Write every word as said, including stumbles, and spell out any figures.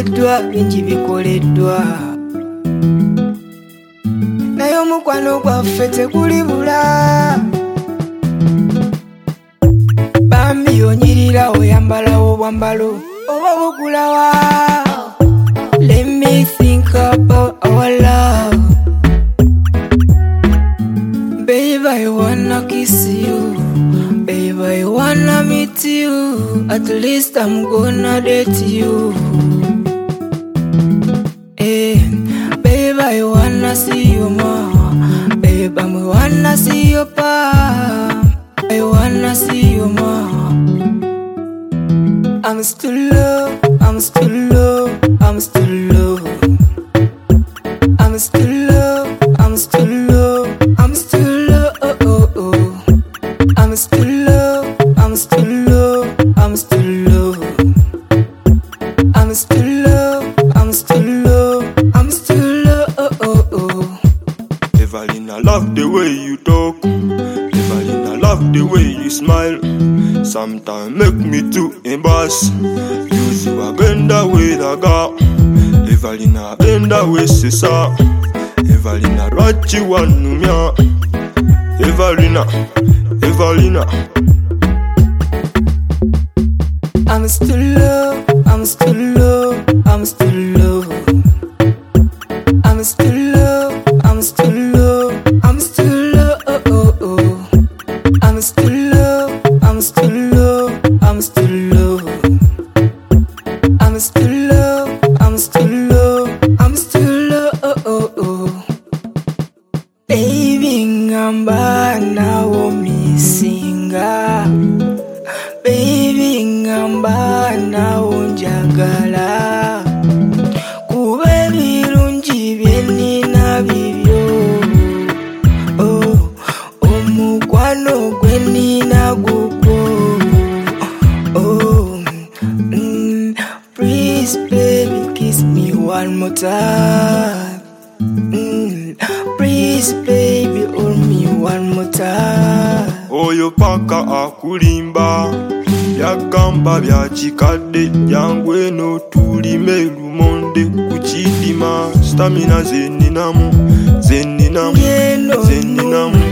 bikoleddwa bingi bikoleddwa naye omukwano gwaffe tekulibula bambi onyirira oyambalawo obwambalo oba bugulawa. Let me think about our love. Babe, I wanna kiss you. Babe, I wanna meet you. At least I'm gonna date you. Hey, babe, I wanna see you more. Babe, I wanna see you pa. I wanna see you more. I'm still low, I'm still low, I'm still low. I'm still low, I'm still low, I'm still low. Oh, oh, oh. I'm still low, I'm still low, I'm still low. I'm still low, I'm still low, I'm still low. Oh, oh, oh. Evelyn, I love the way you talk. Evelyn, I love the way you smile. Sometimes make me too embarrassed. Use you agenda with a girl. Evelyn, agenda with Sisa. Evelyn, rachi wanumia. Evelyn, Evelyn. I'm still low, I'm still low, I'm still low. I'm still low, I'm still low, I'm still low. Oh, oh, oh. I'm still low, I'm still low, I'm still low. I'm still low, I'm still low, I'm still low. Oh, oh, oh. Baby ngamba nawo misinga. Baby ngamba nawo njagala. Kuba ebirungi bye nnina bibyo. Oh, omukwano gwe nnina gugwo. Oh, mm, please baby kiss me one more time. Mm, please baby hold me one more time. Oyo paka akulimba yagamba bya kikadde jangu eno tulime lumonde ku kidima stamina zeninamu zeninamu zeninamu